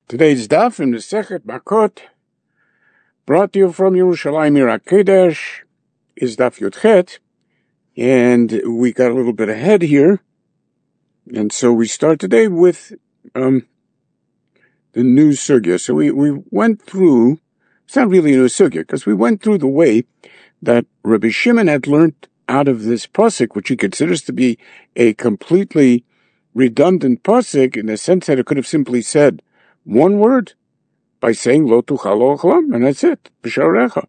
Today's daf in the Sechet Makot, brought to you from Yerushalayim Ir HaKodesh, is daf Yud Chet, and we got a little bit ahead here, and so we start today with the new sugya. So we went through, it's not really a new sugya, because we went through the way that Rabbi Shimon had learned out of this pasuk, which he considers to be a completely redundant pasuk, in the sense that it could have simply said one word by saying lo tuchal lo achlam, and that's it, b'sharecha.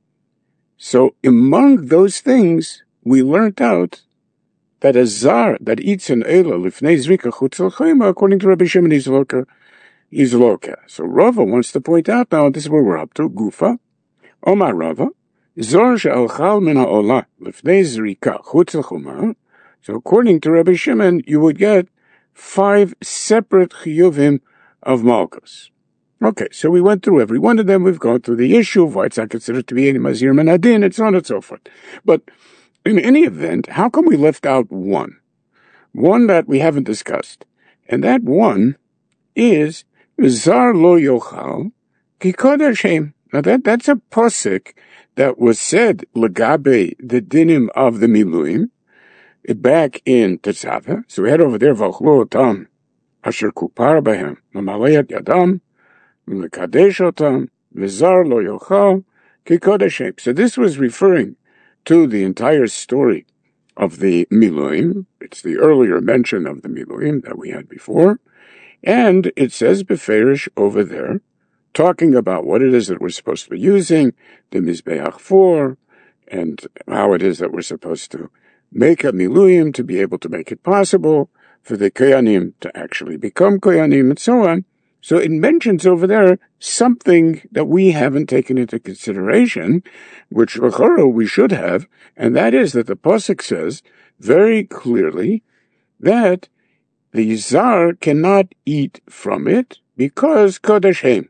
So among those things, we learned out that a zar that eats an eila lifnei zrika chutz l'chayma, according to Rabbi Shimon, is loka. So Rava wants to point out now, this is where we're up to, Gufa, Omar Rava, zor she'alchal min ha'olah lifnei zrika chutz l'chuma. So according to Rabbi Shimon, you would get 5 separate chiyuvim of Malchus. Okay, so we went through every one of them. We've gone through the issue of why it's not considered to be any Mazir Menadin, and so on and so forth. But in any event, how come we left out one? One that we haven't discussed. And that one is Zar Lo Yochal Ki Kodashim. Now that's a posik that was said Lagabe, the dinim of the Miluim, back in Tetzaveh. So we had over there Vachlo Tam Asher Kupar Bahem, Mamaleyat Yadam, Mekadesh Otam, Vizar Lo Yochal, Ki Kodashim. So this was referring to the entire story of the Miluim. It's the earlier mention of the Miluim that we had before. And it says Beferish over there, talking about what it is that we're supposed to be using, the Mizbeach for, and how it is that we're supposed to make a Miluim to be able to make it possible for the Koyanim to actually become Koyanim, and so on. So it mentions over there something that we haven't taken into consideration, which we should have, and that is that the pasuk says very clearly that the Zar cannot eat from it because Kodashim.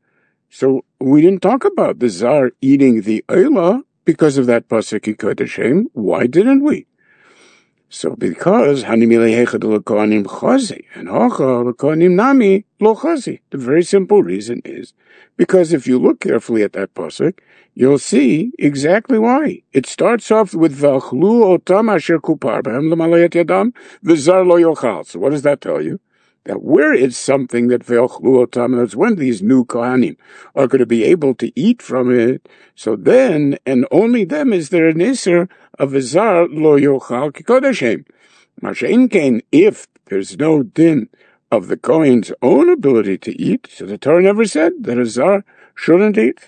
So we didn't talk about the Zar eating the Eila because of that pasuk Kodashim. Why didn't we? So because Hanimile Hechad L'Kohanim Chazi and Hocha L'Kohanim Nami Lo Chazi. The very simple reason is because if you look carefully at that pasuk, you'll see exactly why. It starts off with V'achlu Otam Asher Kupar B'hem L'Malayat Yadam V'Zar Lo Yochal. So what does that tell you? That where it's something that V'achlu Otam, that's when these new Kohanim are going to be able to eat from it, so then, and only them, is there an Isser of V'Zar Lo Yochal Ki Kodashim. Mashein Kain, if there's no din of the Kohen's own ability to eat, so the Torah never said that a Zar shouldn't eat.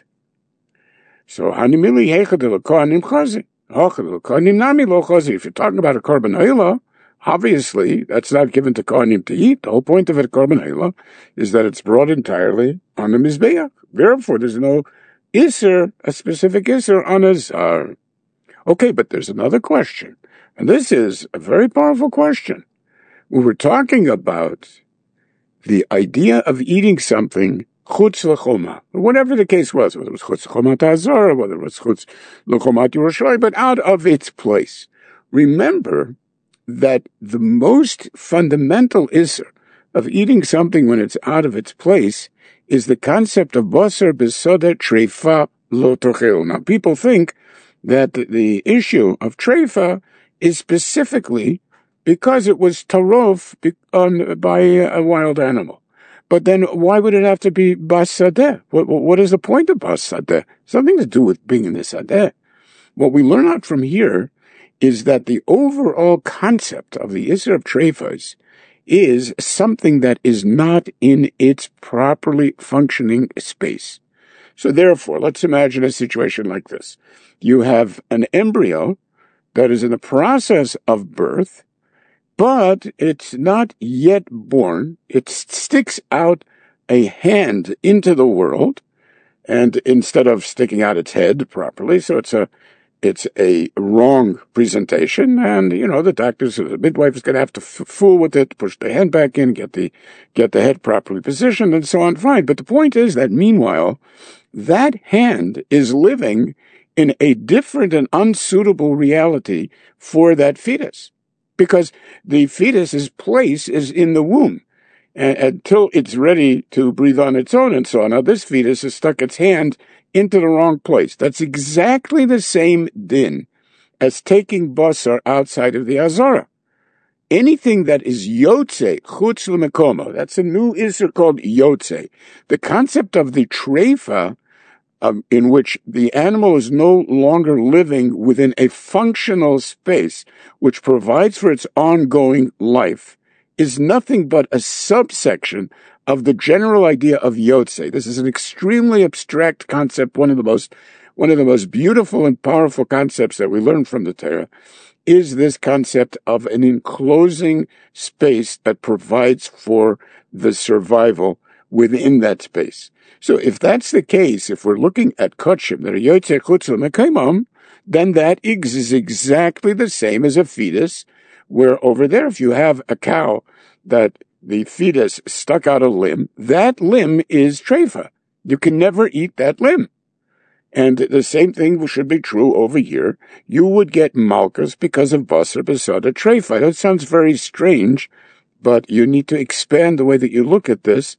So Hanimili Hechad L'Kohanim Chazi, Hochad L'Kohanim Nami Lo Chazi. If you're talking about a Korban Eilah, obviously, that's not given to Kohanim to eat. The whole point of it, Korban Eilah, is that it's brought entirely on the Mizbeach. Therefore, there's no Isser, a specific Isser on a Zar. Okay, but there's another question. And this is a very powerful question. We were talking about the idea of eating something chutz l'choma, whatever the case was, whether it was chutz l'chomat hazor, whether it was chutz l'chomat Yerushalayim, but out of its place. Remember that the most fundamental isser of eating something when it's out of its place is the concept of basar b'soda treifa lo tochel. Now, people think that the issue of treifa is specifically because it was tarof by a wild animal. But then why would it have to be basadeh? What is the point of basadeh? Something to do with being in the sadeh. What we learn out from here is that the overall concept of the Isser of Treifas is something that is not in its properly functioning space. So therefore, let's imagine a situation like this. You have an embryo that is in the process of birth, but it's not yet born. It sticks out a hand into the world, and instead of sticking out its head properly, so it's a wrong presentation, and, the doctors, the midwife is going to have to fool with it, push the hand back in, get the head properly positioned, and so on. Fine. But the point is that meanwhile, that hand is living in a different and unsuitable reality for that fetus, because the fetus's place is in the womb. until it's ready to breathe on its own and so on. Now, this fetus has stuck its hand into the wrong place. That's exactly the same din as taking basar outside of the Azara. Anything that is yotze, chutz l'mekomo, that's a new isser called yotze. The concept of the treifa, in which the animal is no longer living within a functional space which provides for its ongoing life, is nothing but a subsection of the general idea of yotze. This is an extremely abstract concept, one of the most beautiful and powerful concepts that we learn from the Torah, is this concept of an enclosing space that provides for the survival within that space. So if that's the case, if we're looking at kotshim that are yotze chutz l'mekomam, then that is exactly the same as a fetus, where over there, if you have a cow that the fetus stuck out a limb, that limb is treifa. You can never eat that limb. And the same thing should be true over here. You would get malchus because of basar besada treifa. That sounds very strange, but you need to expand the way that you look at this,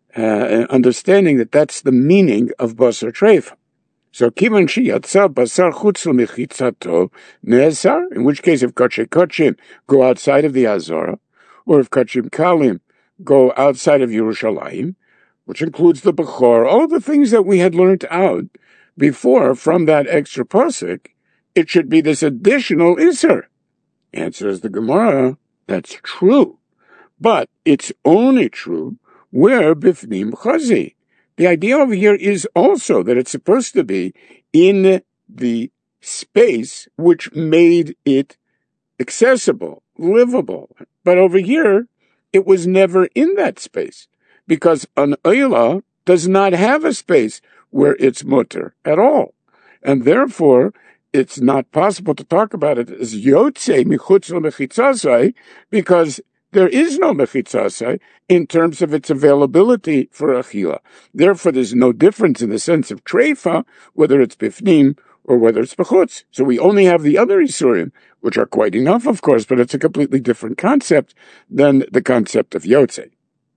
understanding that that's the meaning of basar treifa. So kivan sheyatza basar chutz l'mechitzato ne'asar, in which case if kachim go outside of the Azara, or if kachim kalim go outside of Yerushalayim, which includes the Bechor, all the things that we had learned out before from that extra pasuk, it should be this additional Isser. Answers the Gemara, that's true. But it's only true where Bifnim Chazi. The idea over here is also that it's supposed to be in the space which made it accessible, livable. But over here, it was never in that space, because an Oila does not have a space where it's mutter at all. And therefore, it's not possible to talk about it as yotze michutz l'mechitzasai, because there is no mechitzasai in terms of its availability for achila. Therefore, there's no difference in the sense of treifa, whether it's bifnim or whether it's bechutz. So we only have the other isurim, which are quite enough, of course, but it's a completely different concept than the concept of yotze.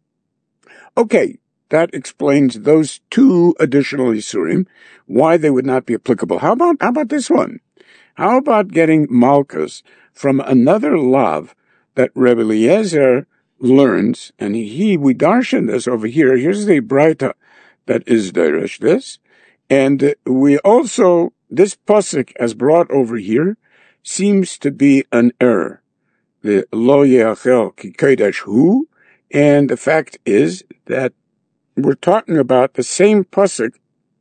Okay, that explains those two additional isurim, why they would not be applicable. How about this one? How about getting malchus from another lav that Rebbe Eliezer learns, and we darshan this over here. Here's the braita that is derish this, and we also, this pasuk as brought over here seems to be an error. The lo yeachel ki kodesh hu, and the fact is that we're talking about the same pasuk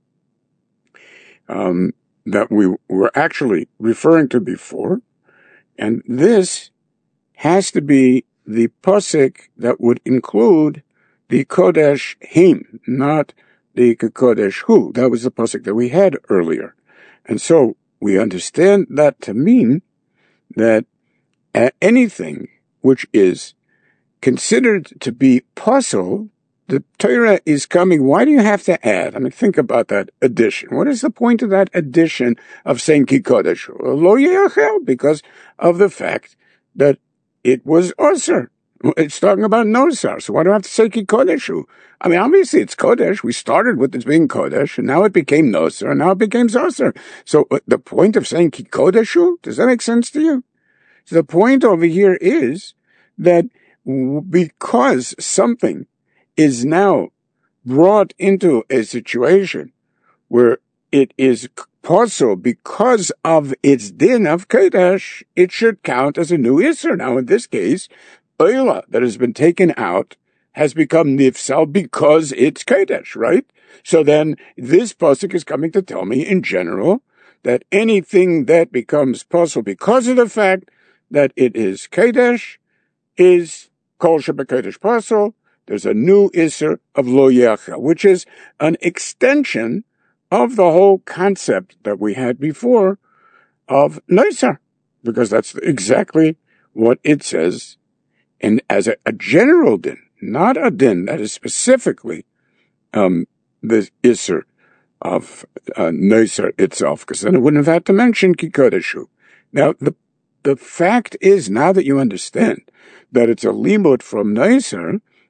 that we were actually referring to before, and this has to be the pasuk that would include the kodesh him, not the kodesh hu. That was the pasuk that we had earlier. And so we understand that to mean that anything which is considered to be puzzle, the Torah is coming. Why do you have to add? I mean, think about that addition. What is the point of that addition of saying ki kodesh hu? Lo yeachel, because of the fact that it was osir. It's talking about nosar. So why do I have to say ki kodesh hu? I mean, obviously it's kodesh. We started with it being kodesh, and now it became nosar, and now it became osir. So the point of saying ki kodesh hu, does that make sense to you? So the point over here is that because something is now brought into a situation where it is possible because of its din of kodesh, it should count as a new Isser. Now, in this case, oila that has been taken out has become nifsal because it's kodesh, right? So then this pasuk is coming to tell me in general that anything that becomes possible because of the fact that it is kodesh is kol shebekodesh pasul. There's a new Isser of lo yeachel, which is an extension of the whole concept that we had before of Neisar, because that's exactly what it says, and as a general din, not a din that is specifically the Isser of Neisar itself, because then it wouldn't have had to mention ki kodesh hu. Now, the fact is, now that you understand that it's a limud from Neisar,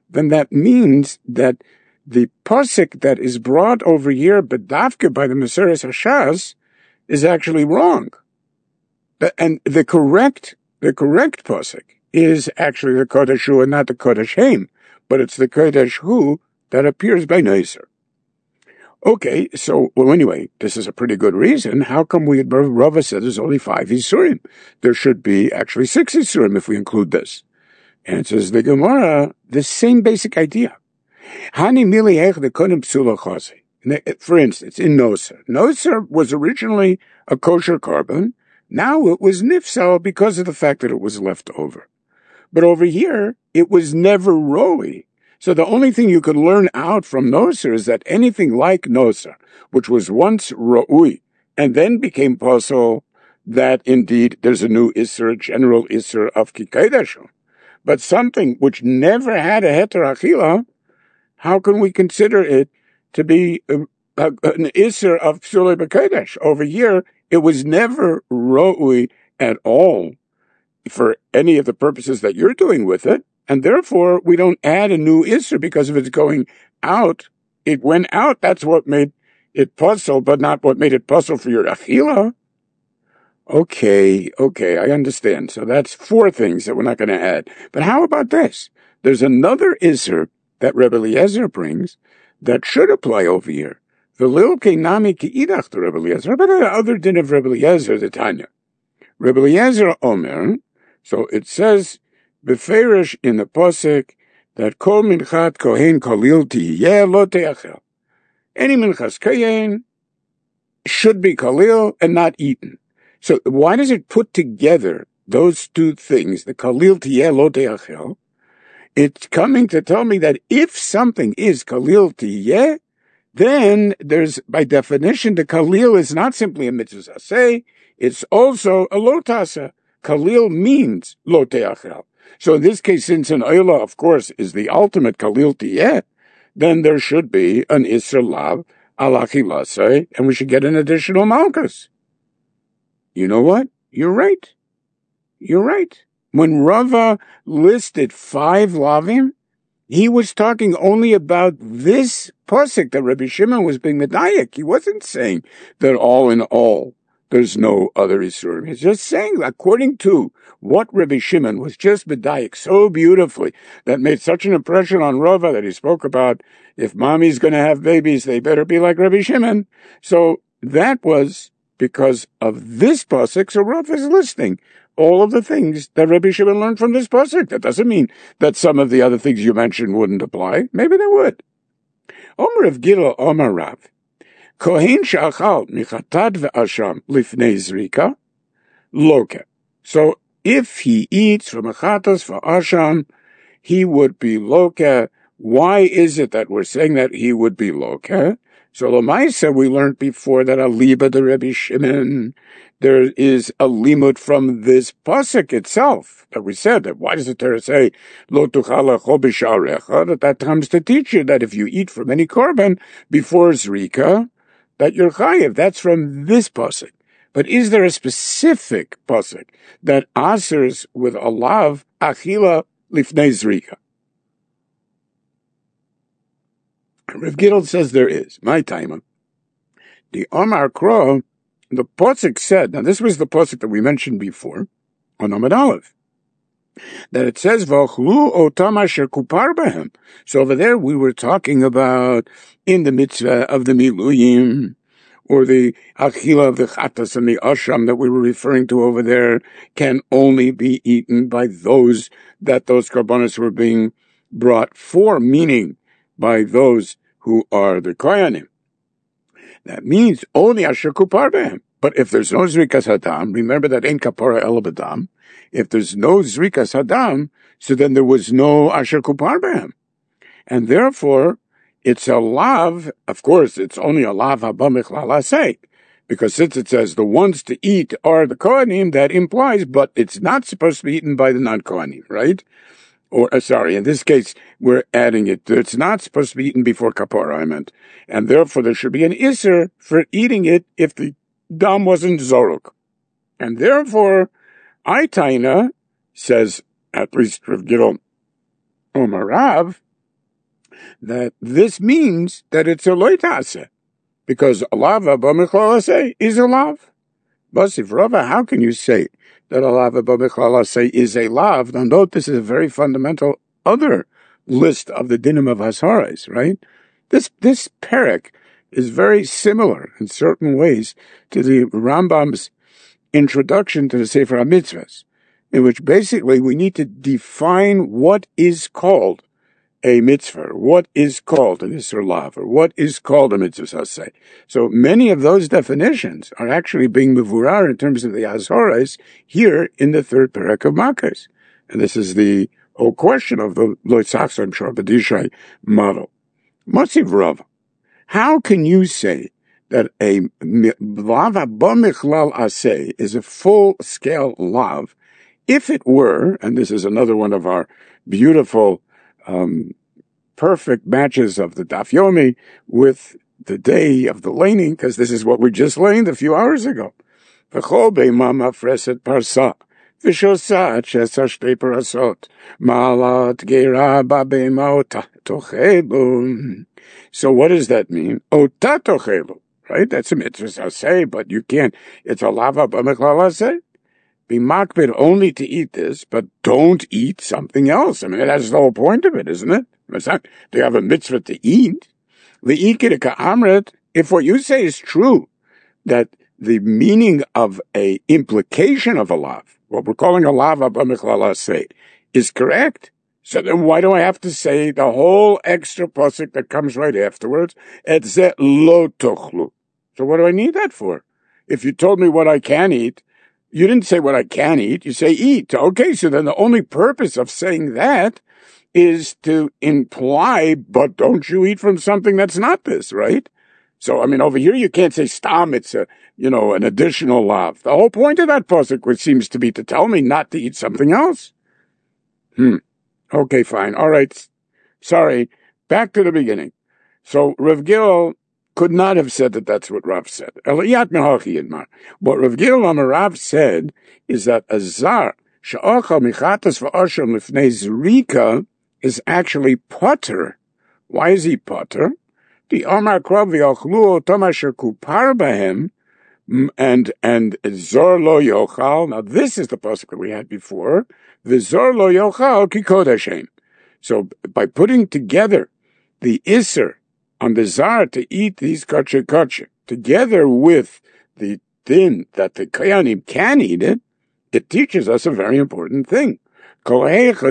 then that means that the posik that is brought over here, bedavke, by the Meseres Hashas, is actually wrong. And the correct posik is actually the Kodesh Hu and not the Kodesh Haim, but it's the Kodesh Hu that appears by Neser. Okay, so, well, anyway, this is a pretty good reason. How come Rava said there's only 5 Isurim? There should be actually 6 Isurim if we include this. And it says the Gemara, the same basic idea. Hani mili hech the kodim psula chase. For instance, in Noser. Noser was originally a kosher carbon. Now it was nifsal because of the fact that it was left over. But over here, it was never roi. So the only thing you could learn out from Noser is that anything like Noser, which was once roi, and then became posel, that indeed there's a new Isser, general Isser of Kikaydeshu. But something which never had a heter achila, how can we consider it to be an Isser of Psule B'Kodesh? Over here, it was never roi at all for any of the purposes that you're doing with it, and therefore we don't add a new Isser because of its going out. It went out, that's what made it puzzle, but not what made it puzzle for your achila. Okay, I understand. So that's 4 things that we're not going to add. But how about this? There's another Isser that Rebbe Eliezer brings that should apply over here. The lil keinami ki'idach to Rebbe Eliezer, but the other din of Rebbe Eliezer, the Tanya. Rebbe Eliezer Omer, so it says, beferish in the posek, that kol minchat kohen kolil tiyeh lo te'achel. Any minchas kohen should be kolil and not eaten. So why does it put together those 2 things, the kalil tiyeh lo te'achel? It's coming to tell me that if something is kalil tiyeh, then there's, by definition, the kalil is not simply a mitzvah aseh, it's also a lo tasa. Kalil means lo te'achel. So in this case, since an oila, of course, is the ultimate kalil tiyeh, then there should be an isser lav al achilaseh, and we should get an additional malchus. You know what? You're right. When Rava listed 5 lavim, he was talking only about this posik that Rabbi Shimon was being medayek. He wasn't saying that all in all there's no other isurim. He's just saying that according to what Rabbi Shimon was just medayek so beautifully, that made such an impression on Rava that he spoke about, if mommy's going to have babies, they better be like Rabbi Shimon. So that was because of this pasuk, so Rav is listing all of the things that Rabbi Shimon learned from this pasuk. That doesn't mean that some of the other things you mentioned wouldn't apply. Maybe they would. Omer of Gila Omer Rav. Kohen sha'achal michatad ve'asham lifnei zrika loke. So if he eats from a chatas ve'asham, he would be loke. Why is it that we're saying that he would be loke? So Lamaisa, we learned before that aliba de Rabbi Shimon, there is a limud from this pasuk itself that we said that. Why does the Torah say lo tuchala cho b'sharecha? That comes to teach you that if you eat from any korban before zrika, that you're chayiv. That's from this pasuk. But is there a specific pasuk that asers with a lav achila lifnei zrika? Rav Gidl says there is. My time. The Omar Kro, the Posik said, now this was the Posik that we mentioned before, on Amud Aleph, that it says, V'achlu otam asher kupar b'hem. So over there we were talking about in the mitzvah of the Miluyim, or the Achila of the Chatas and the Asham that we were referring to over there, can only be eaten by those that those karbanos were being brought for, meaning by those who are the Kohanim. That means only Asher Kupar Behem. But if there's no Zrikas Hadam, remember that Ein Kapara El Badam, if there's no Zrikas Hadam, so then there was no Asher Kupar Behem. And therefore, it's a lav, of course, it's only a lav habamich lalasek, because since it says the ones to eat are the Kohanim, that implies, but it's not supposed to be eaten by the non-Kohanim, right? Or, sorry, in this case, we're adding it. It's not supposed to be eaten before kapara, I meant. And therefore, there should be an isser for eating it if the dam wasn't zoruk. And therefore, Aitaina says, at least Rav Gidl Omar Rav, that this means that it's a loitase, because a lava b'michlal is a lav. Basif Rava, how can you say that a lava b'michlal is a lav? Now note, this is a very fundamental other list of the dinim of Hasarais, right? This perek is very similar in certain ways to the Rambam's introduction to the Sefer HaMitzvahs, in which basically we need to define what is called a mitzvah, what is called an Isser Lav, or what is called a mitzvah saseh. So many of those definitions are actually being mevurar in terms of the Hasarais here in the third perek of Makkos. And this is the whole question of the Lo Tzachzon Shor B'Dishrei model. Motziv Rav, how can you say that a lava b'michlal aseh is a full-scale lav, if it were, and this is another one of our beautiful, perfect matches of the Daf Yomi with the day of the laning, because this is what we just laned a few hours ago. V'chol be'ima mafreset parsa, v'shosat shesar shtei parasot, ma'alat geira ba'be'ima ota tochelu. So what does that mean? Ota tochelu. Right? That's a mitzvah say, but you can't. It's a lava b'michlal aseh. Be makbid only to eat this, but don't eat something else. I mean, that's the whole point of it, isn't it? It's not, do you have a mitzvah to eat? If what you say is true, that the meaning of a implication of a lav, what we're calling a lava b'michlal aseh, is correct, so then why do I have to say the whole extra pasuk that comes right afterwards? Et ze lo tochlu. So what do I need that for? If you told me what I can eat, you didn't say what I can eat, you say eat. Okay, so then the only purpose of saying that is to imply, but don't you eat from something that's not this, right? So, I mean, over here you can't say stam, it's an additional lav. The whole point of that pasuk, which seems to be to tell me not to eat something else. Okay, fine. All right. Sorry. Back to the beginning. So Rav Gil could not have said that that's what Rav said. What Rav Gil Amarav said is that a zar she'ochal michatas v'osher lifnei zrika is actually potter. Why is he potter? The Omar Krav v'yochlu otam asher kupar bahem and zor lo yochal. Now this is the pasuk that we had before. V'zor lo yochal ki kodeshem. So by putting together the Isser on the Zar to eat these kosher, together with the din that the Kohanim can eat it, it teaches us a very important thing. So as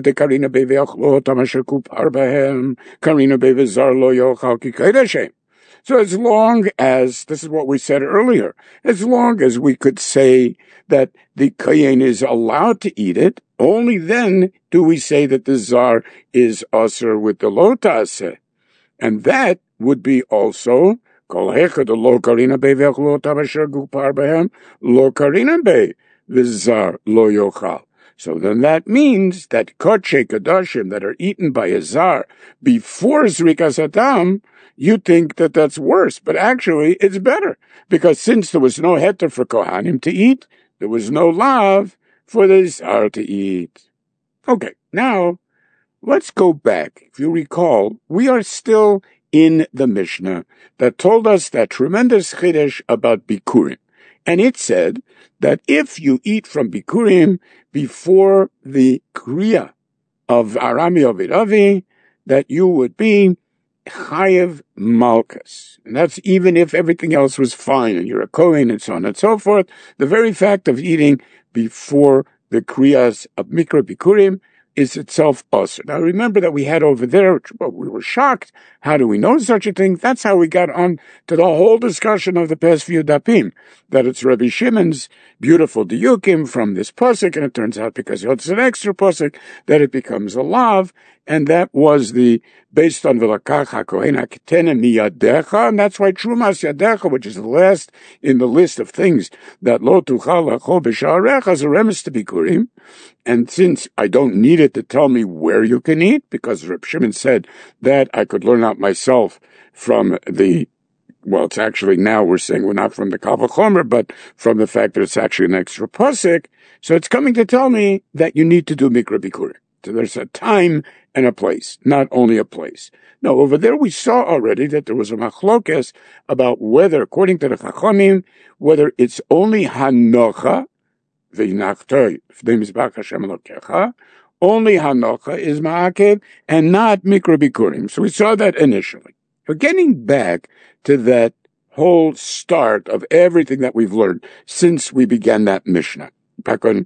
long as, this is what we said earlier, as long as we could say that the Kohen is allowed to eat it, only then do we say that the Zar is asur with the lo ta'aseh. And that would be also kol hechad lo karina be ve'achlo tamasher gupar behem lo karina be v'zar lo yochal. So then that means that kodshe kadashim that are eaten by a zar before zrikas hatam, you think that that's worse, but actually it's better, because since there was no heter for kohanim to eat, there was no lav for the zar to eat. Okay, now let's go back. If you recall, we are still in the Mishnah that told us that tremendous chiddush about bikurim. And it said that if you eat from bikurim before the kriya of Arami Oviravi, that you would be chayev malchus. And that's even if everything else was fine and you're a kohen and so on and so forth. The very fact of eating before the kriyas of mikra bikurim is itself usher. Now remember that we had over there, we were shocked. How do we know such a thing? That's how we got on to the whole discussion of the past few dapim, that it's Rabbi Shimon's beautiful diyukim from this pasuk, and it turns out because it's an extra pasuk that it becomes a lav, and that was based on V'lakach HaKohen HaKetene miyadecha, and that's why Trumas Yadecha, which is the last in the list of things that Lo Tuchal Lachol B'Sha'arecha is a remes to Bikurim. And since I don't need it to tell me where you can eat, because Reb Shimon said that I could learn out myself from it's actually now we're saying we're not from the Kal V'chomer, but from the fact that it's actually an extra pasuk. So it's coming to tell me that you need to do Mikra Bikurim. So there's a time and a place, not only a place. No, over there we saw already that there was a machlokes about whether, according to the Chachamim, whether it's only hanocha, v'inachtoi, v'nei mizbach Hashem Elokecha, only hanocha is ma'akev, and not mikra bikurim. So we saw that initially. But getting back to that whole start of everything that we've learned since we began that Mishnah, back on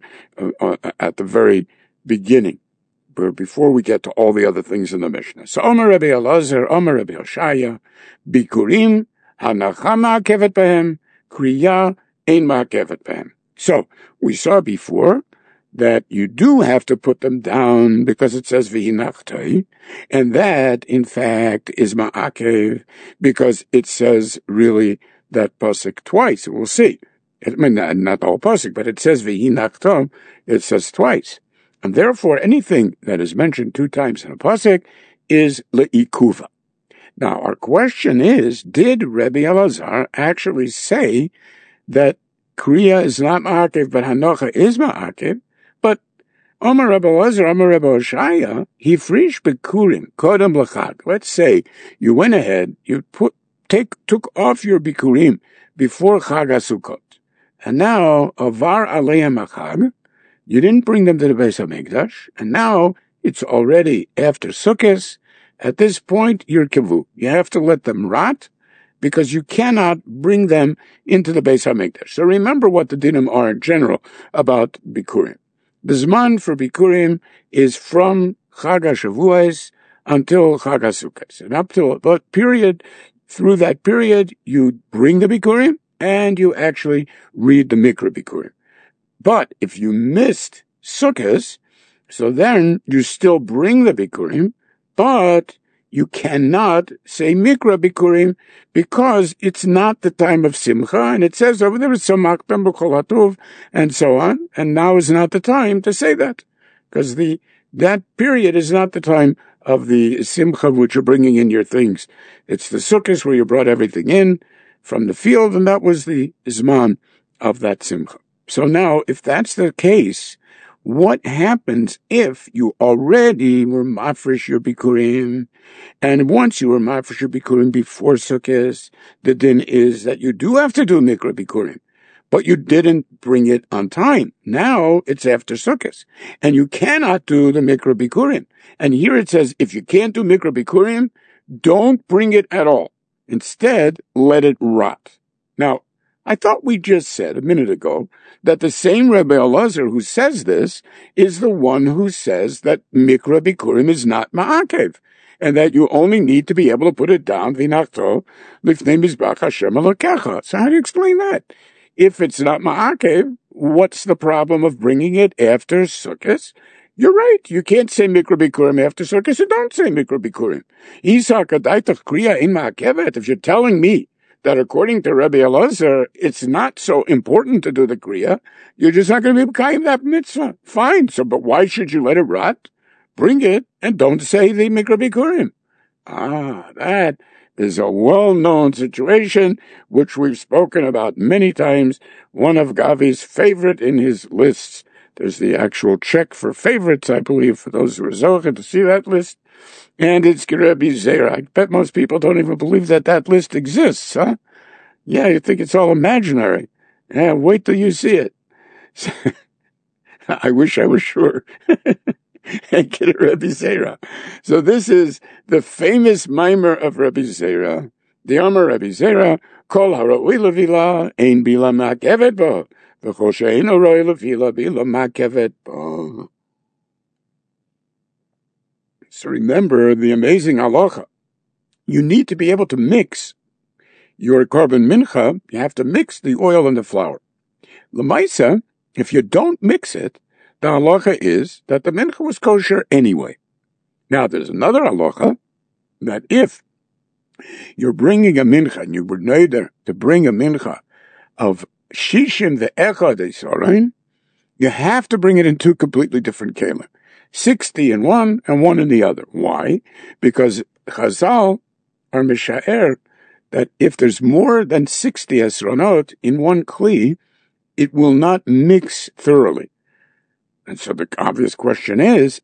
at the very beginning, before we get to all the other things in the Mishnah. So Omer Rabbi Elazar, Omer Rabbi Hoshaya, bikurim hanacha ma'akevet behem, kriya ein ma'akevet behem. So we saw before that you do have to put them down because it says v'hinachtai, and that in fact is ma'akev because it says really that pasuk twice. We'll see. I mean, not the whole pasuk, but it says v'hinachtam. It says twice, and therefore anything that is mentioned 2 times in a pasuk is le'ikuva. Now our question is: did Rabbi Elazar actually say that kriya is not ma'akev, but hanocha is ma'akev? But Omer Rabbi Elazar, Omer Rabbi Hoshaya, he frish bikurim kodem l'chag. Let's say you went ahead, you took off your bikurim before Chag HaSukkot, and now avar aleim hachag. You didn't bring them to the Beis HaMikdash, and now it's already after Sukkot. At this point, you're kivu. You have to let them rot, because you cannot bring them into the Beis HaMikdash. So remember what the dinim are in general about bikurim. The zman for bikurim is from Chag HaShavuos until Chag HaSukkot. And up to a period, through that period, you bring the bikurim and you actually read the mikra bikurim. But if you missed Sukkot, so then you still bring the bikurim, but you cannot say mikra bikurim because it's not the time of simcha, and it says over there samachtam b'chol hatuv and so on. And now is not the time to say that because that period is not the time of the simcha which you're bringing in your things. It's the sukkahs where you brought everything in from the field, and that was the zman of that simcha. So now, if that's the case, what happens if you already were mafresh your bikurim, and once you were mafresh your bikurim before Sukkot, the din is that you do have to do mikra bikurim, but you didn't bring it on time. Now it's after Sukkot, and you cannot do the mikra bikurim. And here it says, if you can't do mikra bikurim, don't bring it at all. Instead, let it rot. Now, I thought we just said a minute ago that the same Rabbi Elazar who says this is the one who says that mikra bikurim is not ma'akev, and that you only need to be able to put it down v'nachto lifnei mizbach Hashem Elokecha. So how do you explain that? If it's not ma'akev, what's the problem of bringing it after Sukkot? You're right. You can't say mikra bikurim after Sukkot, so don't say mikra bikurim. If you're telling me that according to Rabbi Elazar, it's not so important to do the kriya, you're just not going to be b'kayim that mitzvah. Fine. So, but why should you let it rot? Bring it and don't say the mikra bikurim. That is a well-known situation which we've spoken about many times. One of Gavi's favorite in his lists. There's the actual check for favorites, I believe, for those who are zocheh to see that list. And it's Rabbi Zera. I bet most people don't even believe that list exists, huh? Yeah, you think it's all imaginary. Yeah, wait till you see it. I wish I was sure. And get Rabbi Zera. So this is the famous mimer of Rabbi Zera. The Amar Rabbi Zera, Kol haroi levila, ein bila ma'akevet bo, v'chol she'eino roi levila, bila ma'akevet bo. So remember the amazing halacha. You need to be able to mix your korban mincha. You have to mix the oil and the flour. L'maisa, if you don't mix it, the halacha is that the mincha was kosher anyway. Now there's another halacha that if you're bringing a mincha and you were neder to bring a mincha of shishim ve'echad esarein, you have to bring it in 2 completely different kelim. 60 in one and 1 in the other. Why? Because Chazal are mishaer that if there's more than 60 esronot in one kli, it will not mix thoroughly. And so the obvious question is, if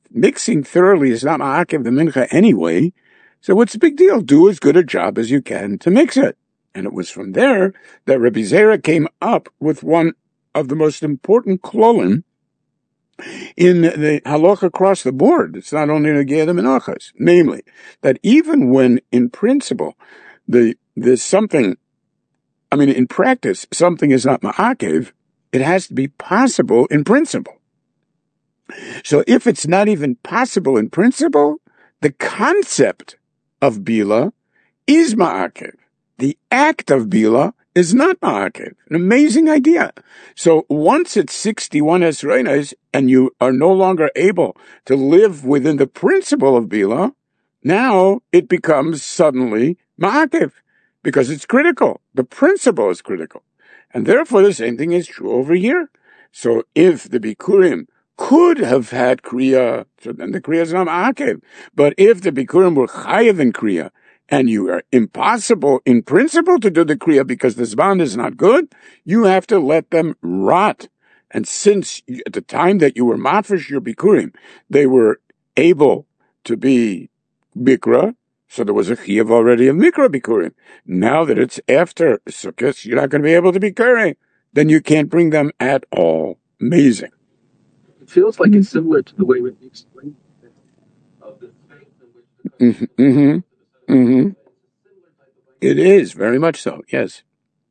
mixing thoroughly is not ma'akev the mincha anyway, so what's the big deal? Do as good a job as you can to mix it. And it was from there that Rabbi Zera came up with one of the most important klolim in the halacha across the board. It's not only negei the menachos, namely that even when in principle there's something, in practice something is not ma'akev, it has to be possible in principle. So if it's not even possible in principle, the concept of bila is ma'akev. The act of bila is not ma'akev. An amazing idea. So once it's 61 esreinos and you are no longer able to live within the principle of bila, now it becomes suddenly ma'akev because it's critical. The principle is critical. And therefore the same thing is true over here. So if the Bikurim could have had Kriya, so then the Kriya is not ma'akev. But if the Bikurim were chayev in Kriya, and you are impossible in principle to do the Kriya because the Zman is not good, you have to let them rot. And since at the time that you were mafresh your Bikurim, they were able to be Bikra, so there was a Chiyav already of Mikra Bikurim. Now that it's after Sukkot, you're not going to be able to be Kare. Then you can't bring them at all. Amazing. It feels like it's similar to the way we explained of the faith in which the It is, very much so, yes.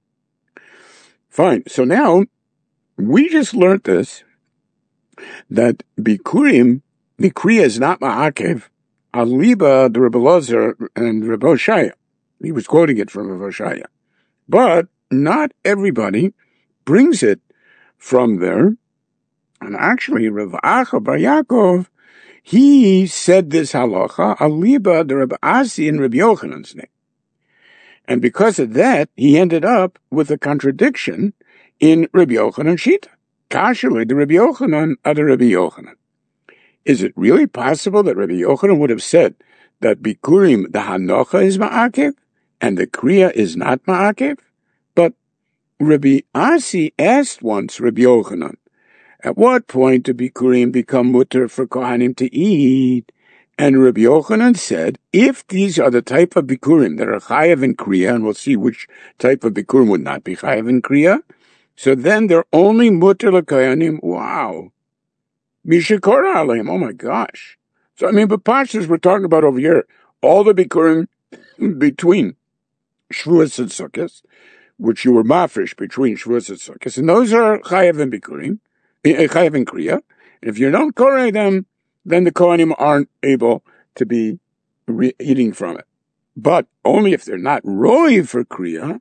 Fine. So now, we just learned this, that Bikurim, the Kriya is not ma'akev, aliba the Rebbe Elazar and Rebbe Oshaya. He was quoting it from Rebbe Oshaya. But not everybody brings it from there. And actually, Rav Acha Bar Yaakov, he said this halacha, aliba the Rebbe Asi and Rebbe Yochanan's name. And because of that, he ended up with a contradiction in Rabbi Yochanan Shita. Kashali, the Rabbi Yochanan, other Rabbi Yochanan. Is it really possible that Rabbi Yochanan would have said that Bikurim, the Hanocha is Ma'akev, and the Kriya is not Ma'akev? But Rabbi Asi asked once Rabbi Yochanan, at what point do Bikurim become mutter for Kohanim to eat? And Rabbi Yochanan said, if these are the type of Bikurim that are Chayav and Kriya, and we'll see which type of Bikurim would not be Chayav and Kriya, so then they're only Mutter l'Kohanim. Wow. Mishakora Aleim. Oh my gosh. So but Pashas we're talking about over here, all the Bikurim between Shavuos and Sukkot, which you were mafresh between Shavuos and Sukkot, and those are Chayav and Bikurim, Chayav and Kriya. And if you don't koreh them, then the Kohanim aren't able to be eating from it. But only if they're not roi for Kriya.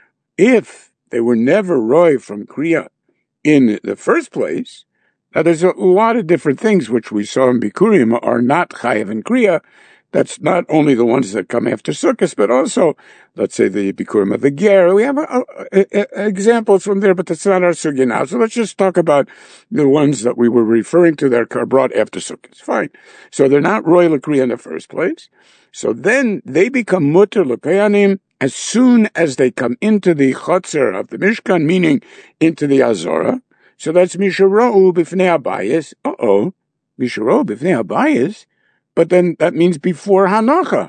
If they were never roi from Kriya in the first place, now there's a lot of different things which we saw in Bikurim are not Chayav and Kriya. That's not only the ones that come after Sukkot, but also, let's say, the Bikurim of the Ger. We have examples from there, but that's not our sugya now. So let's just talk about the ones that we were referring to that are brought after Sukkot. Fine. So they're not royal Kriya in the first place. So then they become mutter l'kohanim as soon as they come into the chotzer of the Mishkan, meaning into the Azorah. So that's misharou b'fnei habayis. Misharou b'fnei habayis. But then that means before Hanocha.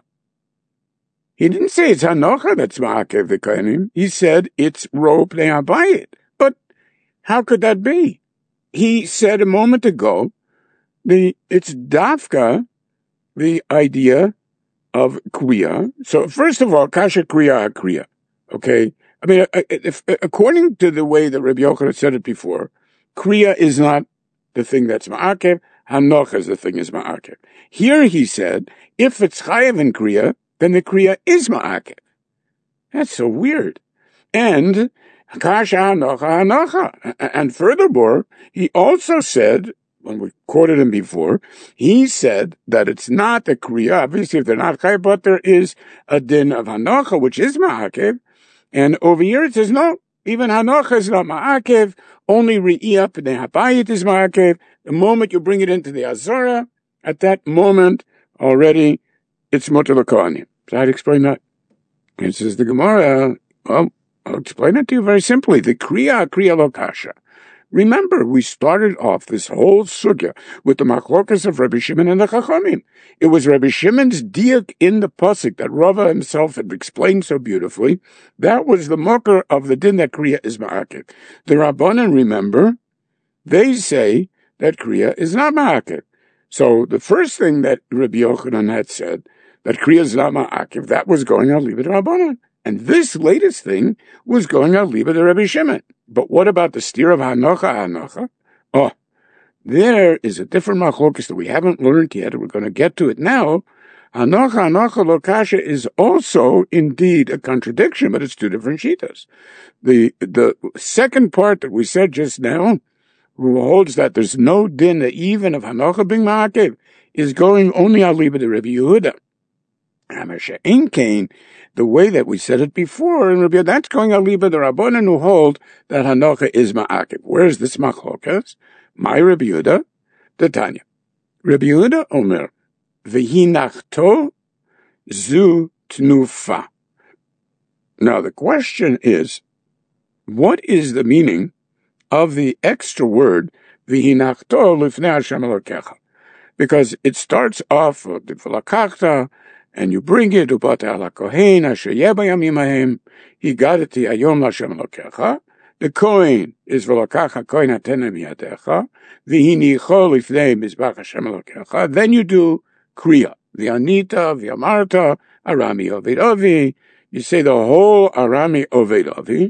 He didn't say it's Hanocha that's Ma'akev the Kohanim. He said it's Ro Pnei Habayit. But how could that be? He said a moment ago, it's Dafka, the idea of Kriya. So first of all, Kasha Kriya. Okay? If, according to the way that Rabbi Yochanan said it before, Kriya is not the thing that's Ma'akev. Hanocha is the thing is Ma'akev. Here he said, if it's Chayav in Kriya, then the Kriya is Ma'akev. That's so weird. And Kasha Hanocha. And furthermore, he also said, when we quoted him before, he said that it's not the Kriya. Obviously, if they're not Chayav, but there is a din of Hanocha, which is Ma'akev. And over here it says, no, even Hanocha is not Ma'akev. Only Re'iyah Pnei Habayit is Ma'akev. The moment you bring it into the Azorah, at that moment, already, it's Mutter l'Kohanim. So I'd explain that. And says the Gemara, well, I'll explain it to you very simply. The Kriya lo Kasha. Remember, we started off this whole sugya with the machlokas of Rabbi Shimon and the Chachamim. It was Rabbi Shimon's diak in the pasuk that Rava himself had explained so beautifully. That was the mocker of the din that Kriya is ma'akev. The Rabbanan, remember, they say that Kriya is not ma'akev. So the first thing that Rabbi Yochanan had said, that Kriya is not ma'akev, that was going al liba de Rabbanan. And this latest thing was going al liba de Rabbi Shimon. But what about the steer of Hanocha? Oh, there is a different machlokas that we haven't learned yet. We're going to get to it now. Hanocha lo kasha is also indeed a contradiction, but it's two different shitas. The second part that we said just now, who holds that there's no din that even of Hanocha being ma'akev, is going only al liba de Rabbi Yehuda. The way that we said it before, and Rabbi, that's going al liba the Rabbanan who hold that Hanocha is ma'akev. Where is this machlokas? My Rabbi Yehuda, the Tanya. Rabbi Yehuda Omer, v'hinachto zu tnufa. Now the question is, what is the meaning of the extra word v'hinachto lifnei Hashem Elokecha? Because it starts off v'lakachta, and you bring it, ubata ala kohen, asher yebayam imahem, he got it, ayom Hashem Elokecha. The kohen is v'lakacha kohen atena miyadecha, v'hinicho lifnei mizbach Hashem Elokecha. Then you do kriya, v'anita, v'amarta, arami oved avi. You say the whole arami oved avi,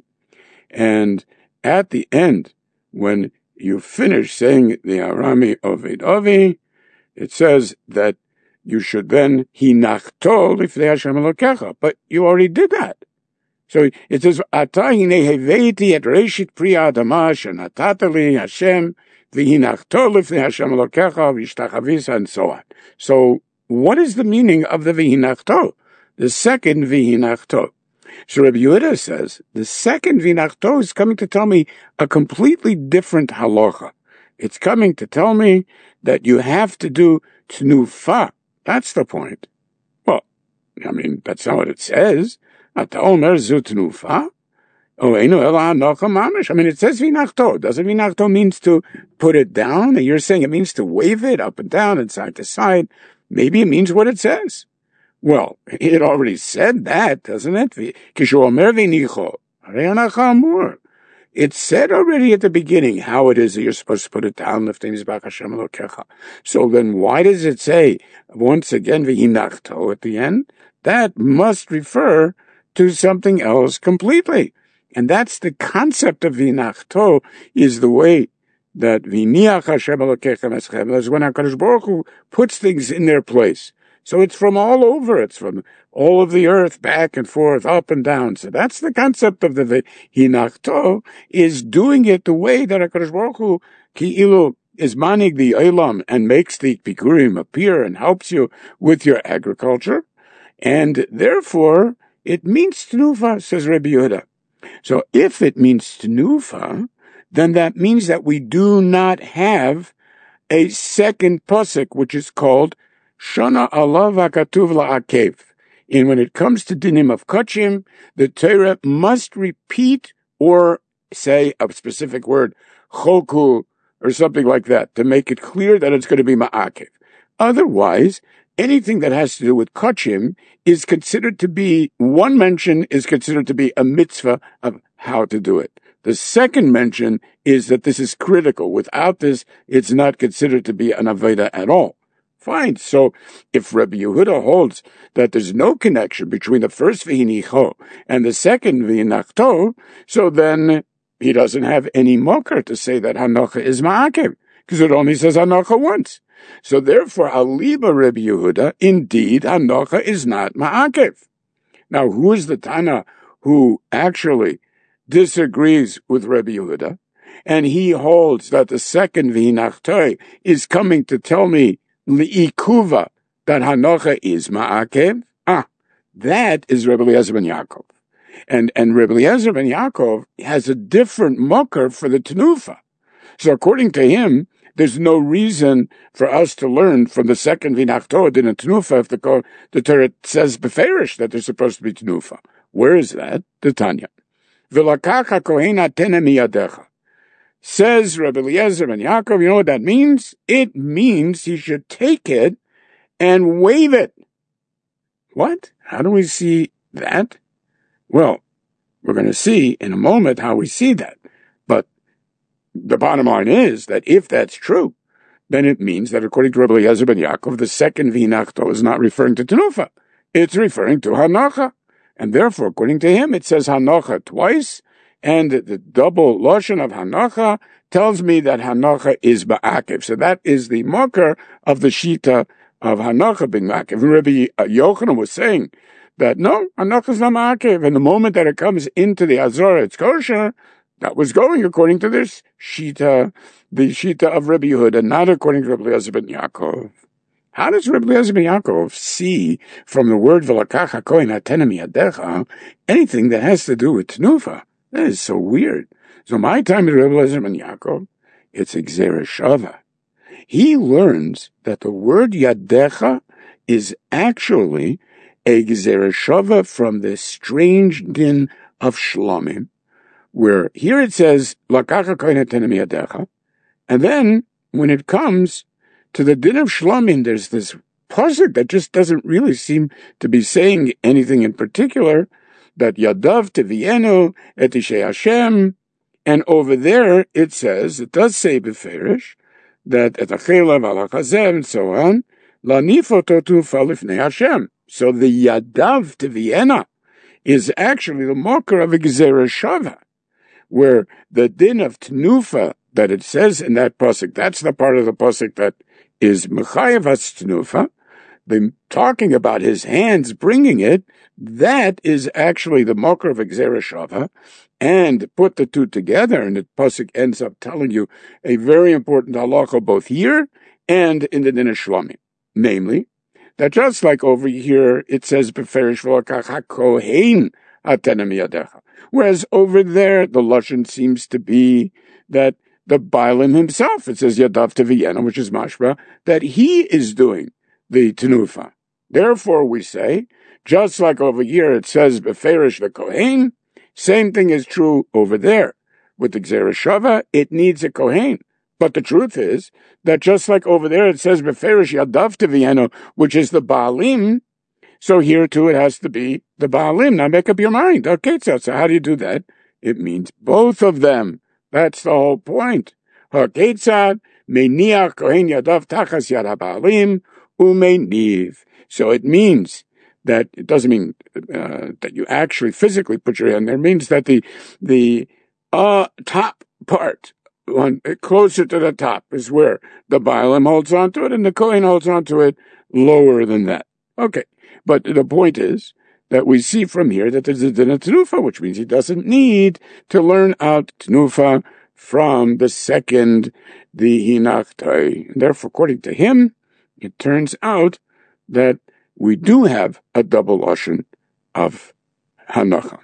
and at the end, when you finish saying the arami oved avi, it says that you should then hinachto lifnei Hashem Elokecha, but you already did that. So it says ata hinei heveiti et reshit pri adama shenatata li Hashem v'hinachto lifnei Hashem Elokecha v'ishtachavisa, and so on. So what is the meaning of the v'hinachto? The second v'hinachto. So Rabbi Yehuda says the second v'hinachto is coming to tell me a completely different halacha. It's coming to tell me that you have to do tnufa. That's the point. Well, I mean, that's not what it says. Ata omer zu tnufa. Oeinu ela hanocha mamish. I mean, it says vinachto. Doesn't vinachto means to put it down? You're saying it means to wave it up and down and side to side. Maybe it means what it says. Well, it already said that, doesn't it? Kishu omer vinicho. Harei hanacha amur. It said already at the beginning how it is that you're supposed to put it down, lifting mizbach Hashem Elokecha. So then why does it say, once again, v'hinachto at the end? That must refer to something else completely. And that's the concept of v'hinachto, is the way that v'niach Hashem Elokecha meschem, is when HaKadosh Baruch Hu puts things in their place. So it's from all over. It's from all of the earth, back and forth, up and down. So that's the concept of the hinachto, is doing it the way that HaKadosh Baruch Hu ki'ilu is manig the olam and makes the bikurim appear and helps you with your agriculture. And therefore, it means tenufa, says Rabbi Yehuda. So if it means tenufa, then that means that we do not have a second pasuk, which is called Shana alav hakatuv la'akev. And when it comes to dinim of kachim, the Torah must repeat or say a specific word, choku, or something like that, to make it clear that it's going to be ma'akev. Otherwise, anything that has to do with kachim is considered to be, one mention is considered to be a mitzvah of how to do it. The second mention is that this is critical. Without this, it's not considered to be an aveda at all. Fine. So if Rabbi Yehuda holds that there's no connection between the first v'hinicho and the second v'hinachto, so then he doesn't have any mocker to say that Hanocha is ma'akev, because it only says Hanocha once. So therefore, aliba Rabbi Yehuda, indeed, Hanocha is not ma'akev. Now, who is the Tana who actually disagrees with Rabbi Yehuda, and he holds that the second v'hinachto is coming to tell me li'ikuva, that Hanocha is ma'akev? That is Rebbe Eliezer ben Yaakov. And Rebbe Eliezer ben Yaakov has a different mocker for the tenufa. So according to him, there's no reason for us to learn from the second v'hinachto in a tenufa if the Torah says beferish that there's supposed to be tenufa. Where is that? The Tanya. V'lakacha kohen atena miyadecha. Says Rabbi Eliezer ben Yaakov, you know what that means? It means he should take it and wave it. What? How do we see that? Well, we're going to see in a moment how we see that. But the bottom line is that if that's true, then it means that according to Rabbi Eliezer ben Yaakov, the second V'hinachto is not referring to Tenufa. It's referring to Hanocha. And therefore, according to him, it says Hanocha twice, and the double Lashon of Hanocha tells me that Hanocha is Ba'akev. So that is the marker of the Shita of Hanocha being Ba'akev. Rabbi Yochanan was saying that no, Hanocha is not Ba'akev. And the moment that it comes into the Azor, it's kosher. That was going according to this Shita, the Shita of Rabbi Yehuda, not according to Rabbi Eliezer ben Yaakov. How does Rabbi Eliezer ben Yaakov see from the word V'lakach hakohen hatena miyadecha anything that has to do with Tenufa? That is so weird. So my time with Rabbi Eliezer ben Yaakov, it's Gzera Shava. He learns that the word yadecha is actually a Gzera Shava from the strange din of Shlomim, where here it says Lakach hakohen hatena miyadecha, and then when it comes to the din of Shlomim, there's this pasuk that just doesn't really seem to be saying anything in particular, that Yadav Tevienu et Ishe Hashem, and over there it says, it does say beferish, that et achelav ala chazeh and so on, lanifoto tufa lifnei Hashem. So the Yadav Teviena is actually the marker of a Gzera Shava, where the din of Tenufa that it says in that pasuk, that's the part of the pasuk that is Mechayev HaTenufa, the talking about his hands bringing it, that is actually the marker of Gzera Shava, and put the two together, and the pasuk ends up telling you a very important halacha both here and in the Din of Shlomim, namely, that just like over here it says Beferish V'lakach hakohen hatena miyadecha, whereas over there the lashon seems to be that the Baalim himself, it says Yadav Teviena, which is mashma, that he is doing the Tenufa. Therefore, we say, just like over here it says Beferish the Kohen, same thing is true over there. With the Gzera Shava, it needs a Kohen. But the truth is that just like over there it says Beferish Yadav Teviena, which is the Baalim, so here too it has to be the Baalim. Now make up your mind. Okay, so how do you do that? It means both of them. That's the whole point. Haketzad meniach kohen yadav tachas yad habaalim umeniv. So it means that it doesn't mean that you actually physically put your hand there. It means that the top part, closer to the top, is where the baalim holds onto it, and the kohen holds onto it lower than that. Okay, but the point is that we see from here that there's a din of Tenufa, which means he doesn't need to learn out Tenufa from the second V'hinachto. Therefore, according to him, it turns out that we do have a double lashon of Hanocha.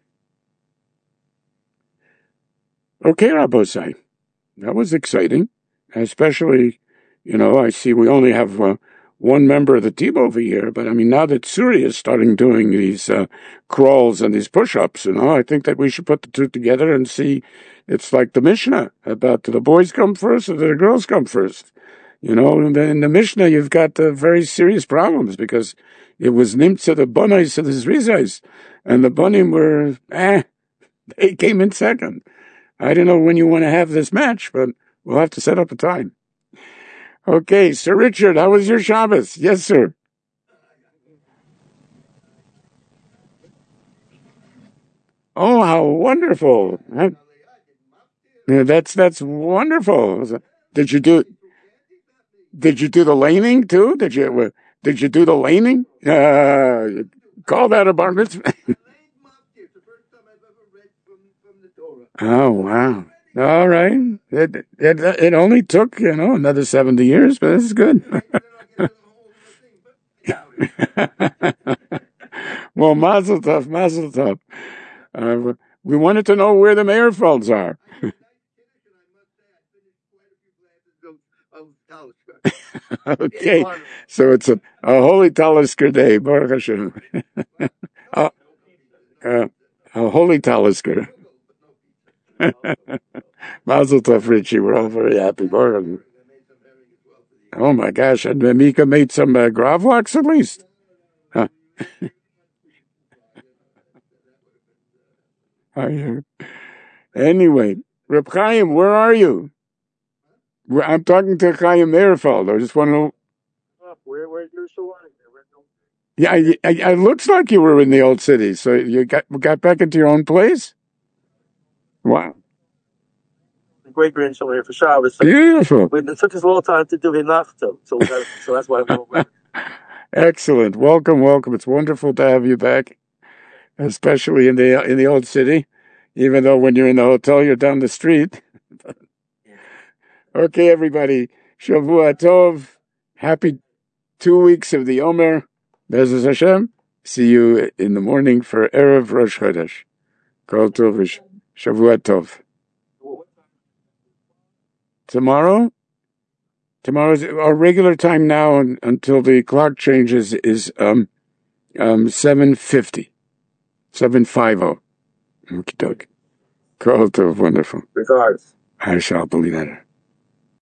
Okay, Rabbosai, that was exciting, especially, I see we only have one member of the team over here, but I mean, now that Suri is starting doing these crawls and these push-ups, I think that we should put the two together and see. It's like the Mishnah about, do the boys come first or do the girls come first? In the Mishnah, you've got very serious problems because it was nimtza the bonais to the zrizais, and the bonim were, they came in second. I don't know when you want to have this match, but we'll have to set up a time. Okay, Sir Richard, how was your Shabbos? Yes, sir. Oh, how wonderful! That's wonderful. Did you do the laning too? Did you do the laning? Call that a bar mitzvah. Oh wow! All right. It only took, another 70 years, but this is good. Well, mazel tov. We wanted to know where the Meyerfelds are. Okay, so it's a holy Talisker day, Baruch Hashem. A holy Talisker. Mazel tov, Richie. We're all very happy. Morgen. Oh my gosh! And Mika made some gravlax at least. Huh. I hear. Anyway, Reb Chaim, where are you? I'm talking to Chaim Meirfeld. I just want to know. Where you're so on? Yeah, it looks like you were in the old city. So you got back into your own place? Wow. Great grandchildren here for Shabbos. So Beautiful. it took us a long time to do Hinachto, so that's why we went. Excellent. Welcome, welcome. It's wonderful to have you back, especially in the old city. Even though when you're in the hotel, you're down the street. Okay, everybody. Shavua Tov. Happy 2 weeks of the Omer. Bezos Hashem. See you in the morning for Erev Rosh Chodesh. Kol Tov. Shavua Tov. Tomorrow's our regular time now until the clock changes is 7:50. 7:50. Okie doke. Kol Tov. Wonderful. Regards. I shall believe that.